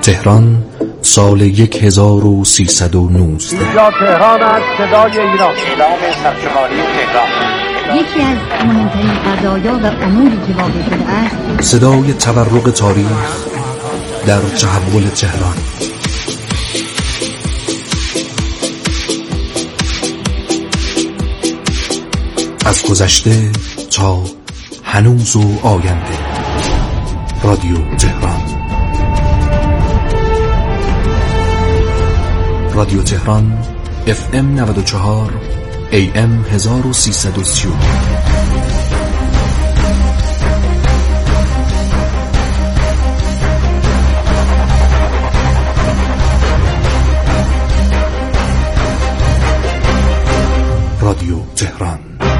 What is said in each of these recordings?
تهران سال 1319. اینجا تهران است، صدای ایران. اعلام سرشماری تهران. یکی از مهمترین قضایا و اموری که واقع شده است صدای تورق تاریخ در تحول تهران. از گذشته تا هنوز و آینده. رادیو تهران. رادیو تهران FM 94 AM 1330. رادیو تهران.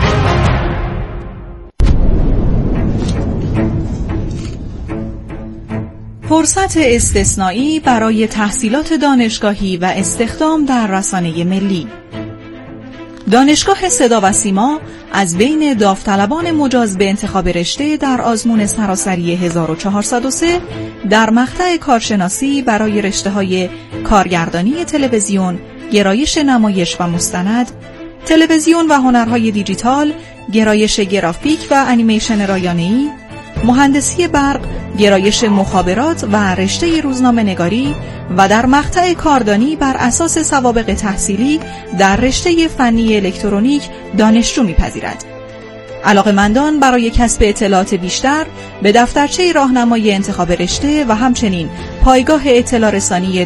فرصت استثنایی برای تحصیلات دانشگاهی و استخدام در رسانه ملی. دانشگاه صدا و سیما از بین داوطلبان مجاز به انتخاب رشته در آزمون سراسری 1403 در مقطع کارشناسی برای رشته‌های کارگردانی تلویزیون، گرایش نمایش و مستند، تلویزیون و هنرهای دیجیتال، گرایش گرافیک و انیمیشن رایانه‌ای، مهندسی برق، گرایش مخابرات و رشته روزنامه نگاری و در مقطع کاردانی بر اساس سوابق تحصیلی در رشته فنی الکترونیک دانشجو می‌پذیرد. علاقه‌مندان برای کسب اطلاعات بیشتر به دفترچه راهنمای انتخاب رشته و همچنین پایگاه اطلاع رسانی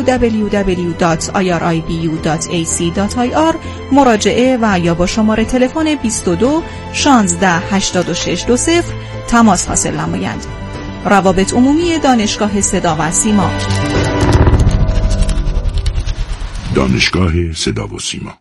www.irib.ac.ir مراجعه و یا با شماره تلفن 22 16 86 20 تماس حاصل نمایند. روابط عمومی دانشگاه صدا و سیما. دانشگاه صدا و سیما.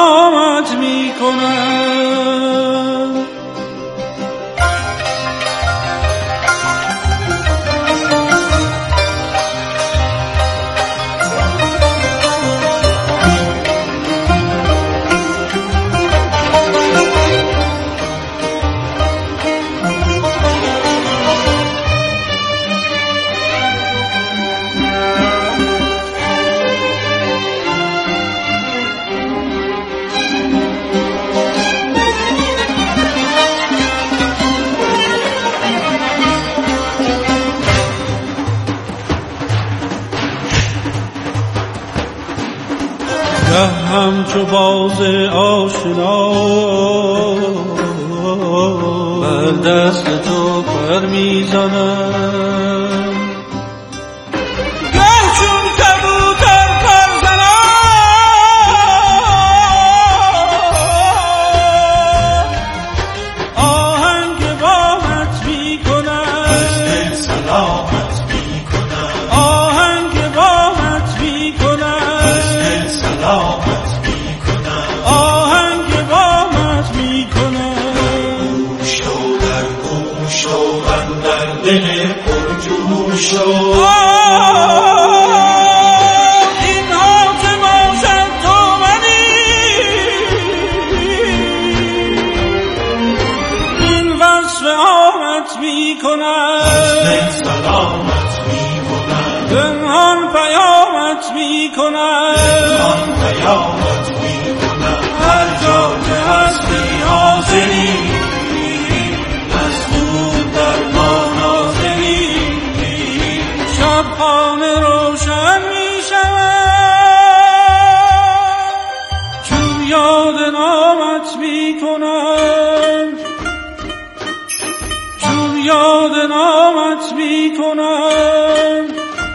سلامت می کنم. همچو باز آشنا بر دست تو پر میزنم، گه چون کبوتر پر زنم، آهنگ بامت میکنم، سلامت میکنم، آهنگ بامت میکنم، سلامت دل پرجوش این ها که باشد تو منی، این وصف آمد می کنم، سلامت می کنم، پنهان پیامت می کنم، پنهان پیامت می کنم، هر جا که هستی حاضری خانه روشن می شود، چون یاد نامت می کنم، چون یاد نامت می کنم،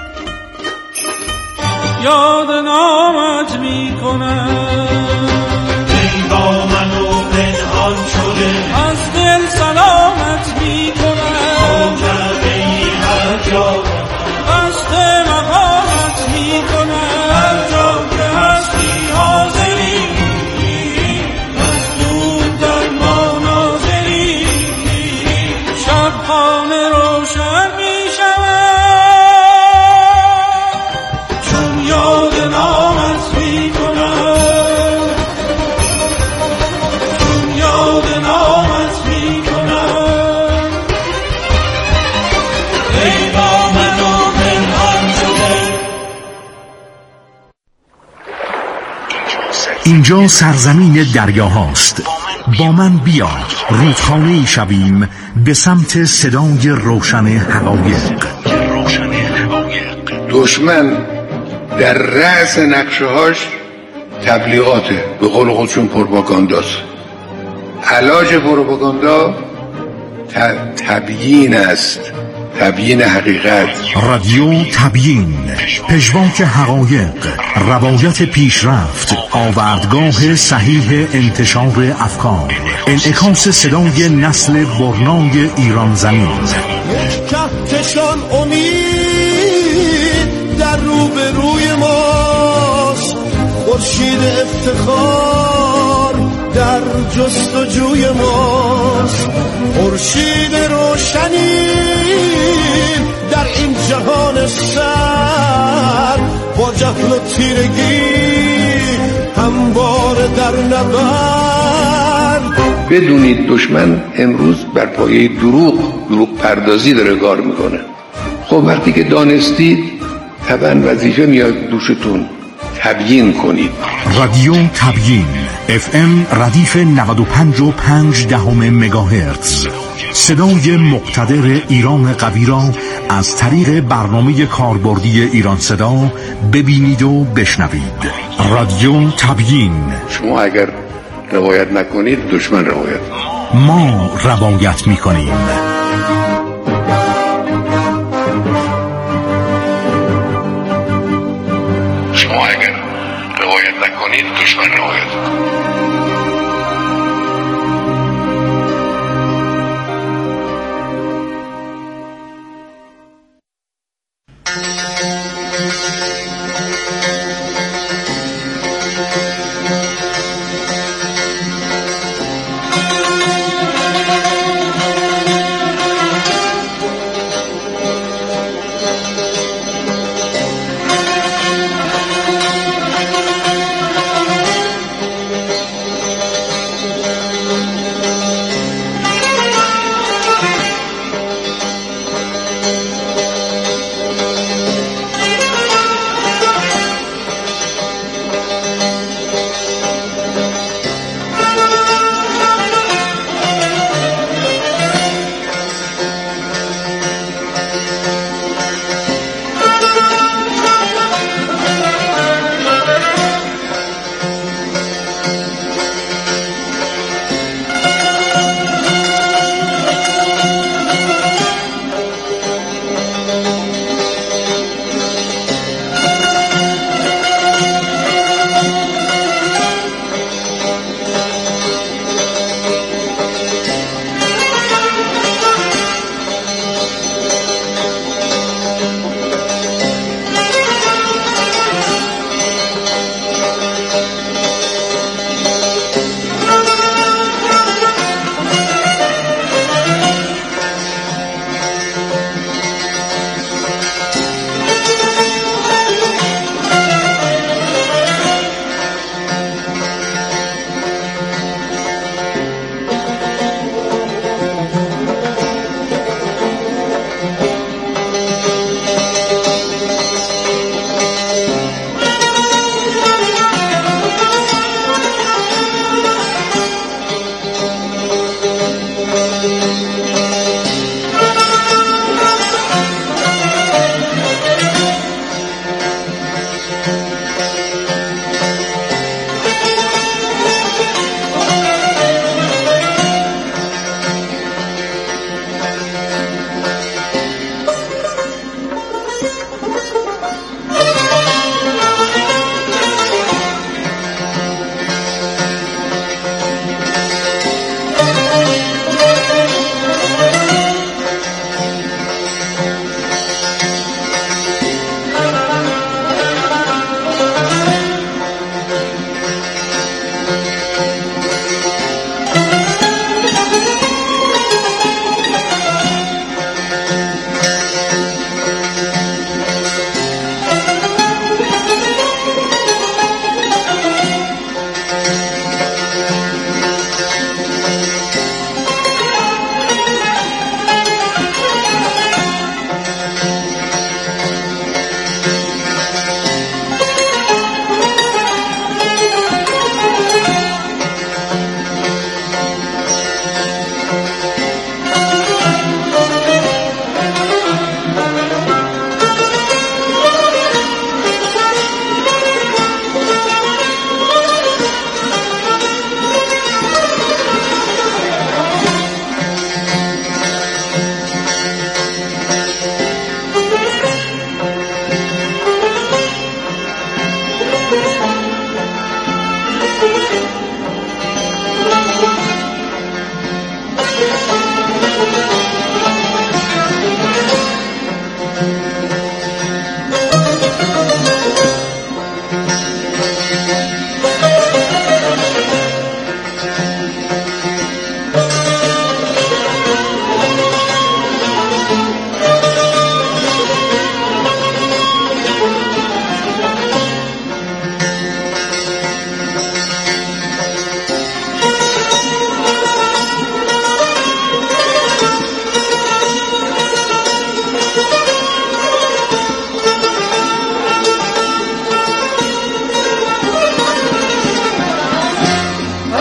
یاد نامت می کنم. ای با من و پنهان شده از دل سلامت می کنم، کرده ای هر جا قصد مقامت می کنم، هر جا که هستی حاضری از دور در ما ناظری، شب خانه روشن می شود، چون یاد نامت می کنم، چون یاد نامت می کنم. ای با من اینجا سرزمین دریاهاست. با من بیا رودخانه‌ای شویم به سمت صدای روشن حقایق. دشمن در رأس نقشه‌هاش تبلیغاته، به قول خودشون پروپاگانداست. علاج پروپاگاندا تبیین است، تبیین حقیقت. رادیو تبیین، پژواک حقایق، روایت پیشرفت، آوردگاه صحیح انتشار افکار، انعکاس صدای نسل برنای ایران زمین. کهکشان امید در روبروی ماست، خورشید افتخار در جستجوی ماست، خورشید روشنی در این جهان سر، با جهل و تیرگی همواره در نبرد. بدونید دشمن امروز بر پایه دروغ پردازی داره کار میکنه. خب وقتی که دانستید طبعا وظیفه میاد دوشتون، تبیین کنید. رادیو تبیین FM ردیف 95.5 مگاهرتز، صدای مقتدر ایران قوی را از طریق برنامه کاربردی ایران صدا ببینید و بشنوید. رادیو تبیین. شما اگر روایت نکنید دشمن روایت، ما روایت میکنیم. شما اگر روایت نکنید دشمن روایت.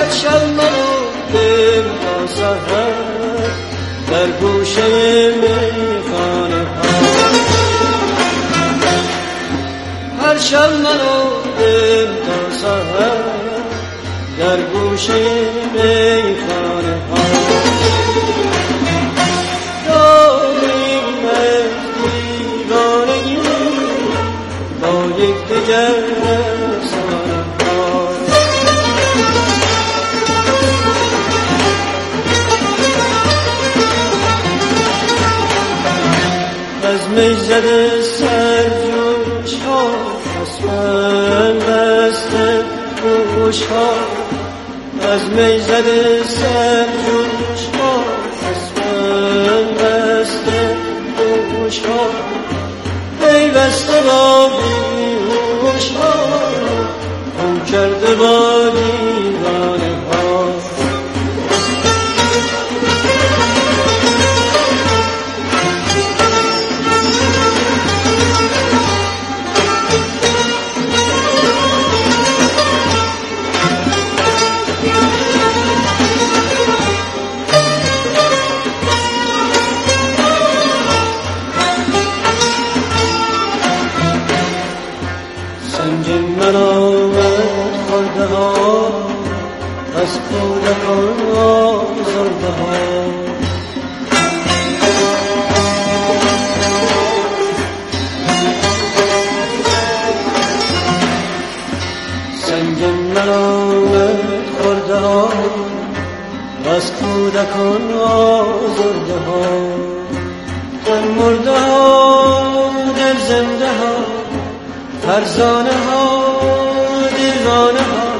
هر شب منو دل تا سحر در گوشه میخانه ها، هر شب منو دل تا سحر در گوشه میخانه ها، داریم از دیوانگی با یک دیگر افسانه ها. از می زده سرجوش ها، از من بسته گوش ها، از می زده سرجوش ها، از من بسته گوش ها، پیوسته با بیهوش ها، گم کرده با دیوانه ها. من آمد خورده ها، از کودکان آزرده ها، سنگ من آمد خورده ها، از کودکان آزرده ها، تن مرده ها دل زنده ها، فرزانه ها دیوانه ها.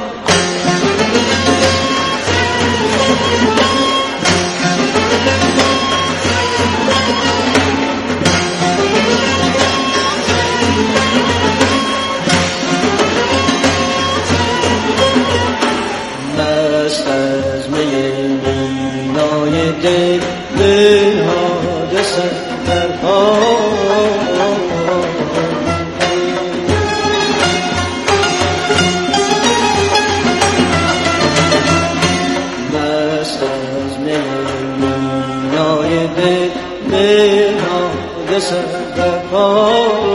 مست از می مینای دل بنهاده سر در پا، سر در پا.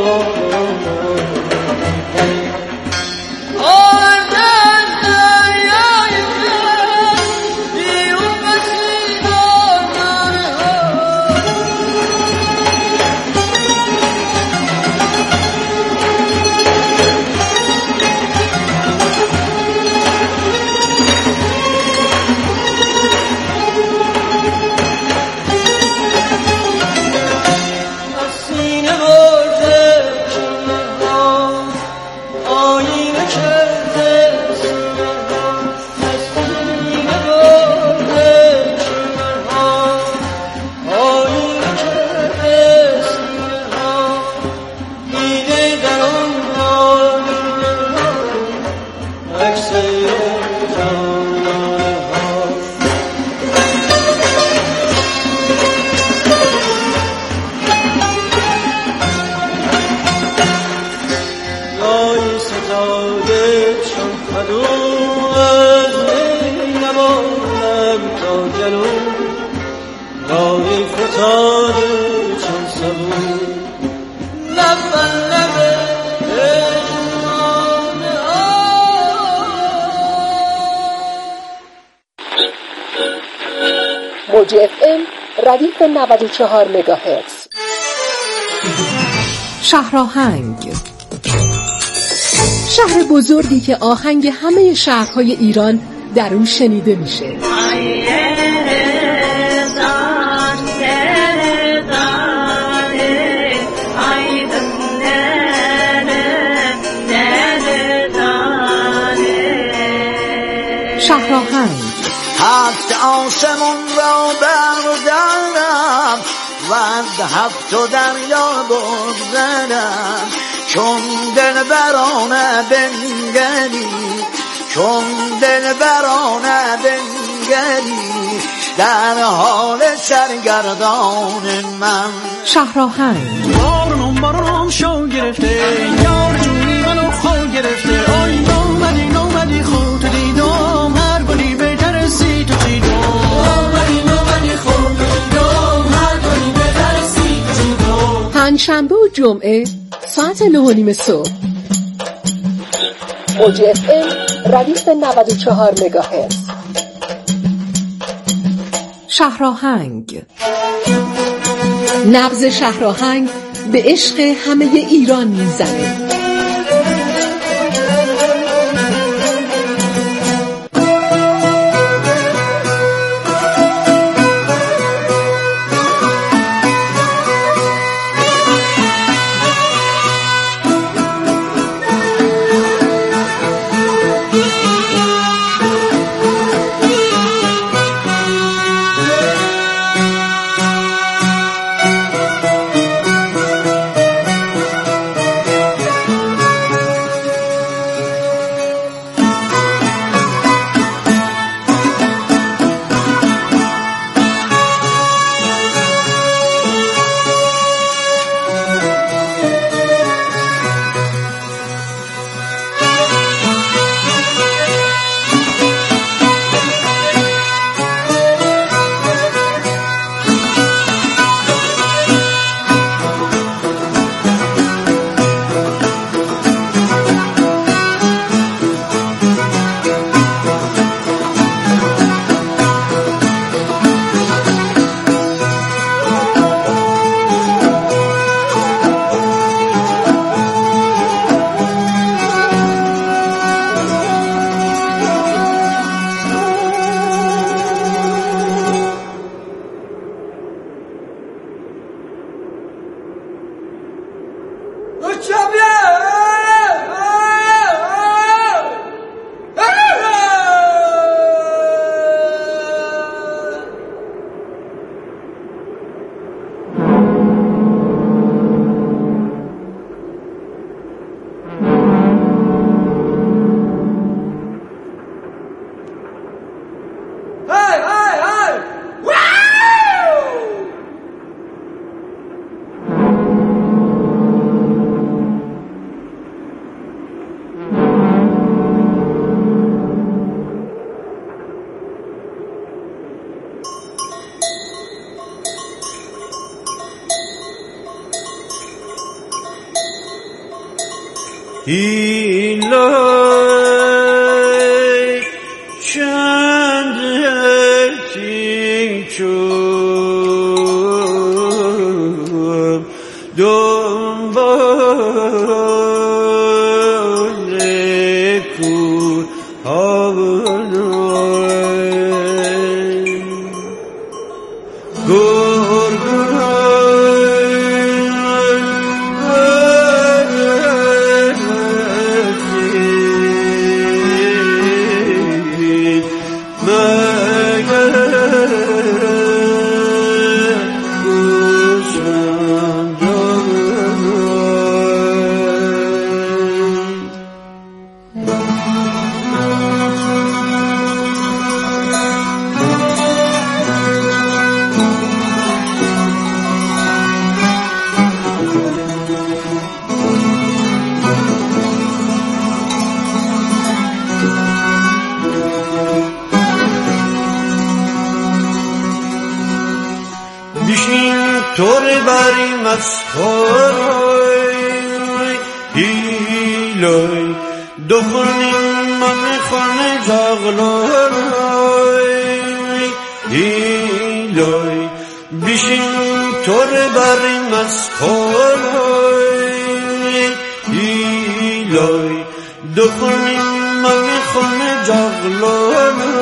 موج FM ردیف 94 مگاهرتز. شهرآهنگ، شهر بزرگی که آهنگ همه شهرهای ایران در اون شنیده میشه. شهرآهنگ هفت آسمون را بردارم و از هفت دریا بگذرم، چون دلبرانه بنگری، چون دلبرانه بنگری در حال سرگردان من. شهرآهنگ بارون شو گرفته، یار جونی منو خو گرفته، آی نامدی خود دیدم، هر گلی به پنجشنبه و جمعه ساعت 9:30 صبح. موج FM ردیف 94 مگاهرتز. شهرآهنگ، نبض شهرآهنگ به عشق همه ایران میزنه. ایلای چند هرچی چوب دنبال کور طور بریم از خورای ایلای دخونیم من خانه جاغلای ایلای بیشیم طور بریم از خورای ایلای دخونیم من خانه جاغلای